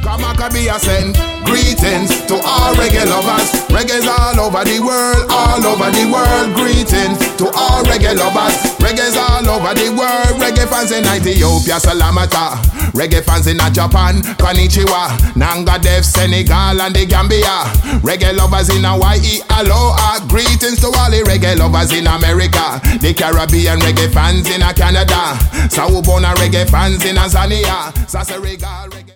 Maccabea send greetings to all reggae lovers. Reggae's all over the world, all over the world. Greetings to all reggae lovers. Reggae's all over the world. Reggae fans in Ethiopia, Salamata. Reggae fans in Japan, Konnichiwa. Nanga Dev, Senegal and the Gambia. Reggae lovers in Hawaii, aloha. Greetings to all the reggae lovers in America. The Caribbean reggae fans in Canada. Sawubona reggae fans in Tanzania. Sasarega reggae.